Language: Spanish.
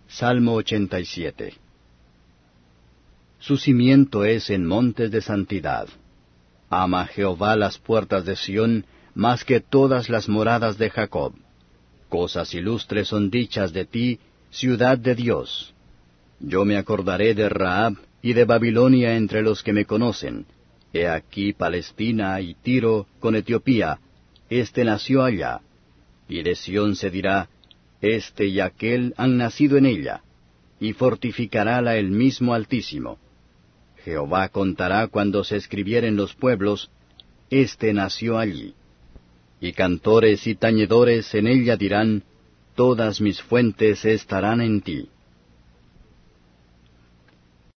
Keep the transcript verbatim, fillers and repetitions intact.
Salmo ochenta y siete. Su cimiento es en montes de santidad. Ama Jehová las puertas de Sión más que todas las moradas de Jacob. Cosas ilustres son dichas de ti, ciudad de Dios. Yo me acordaré de Rahab y de Babilonia entre los que me conocen. He aquí Palestina y Tiro con Etiopía, este nació allá. Y de Sión se dirá, este y aquel han nacido en ella, y fortificarála el mismo Altísimo. Jehová contará cuando se escribieren los pueblos, este nació allí. Y cantores y tañedores en ella dirán, todas mis fuentes estarán en ti.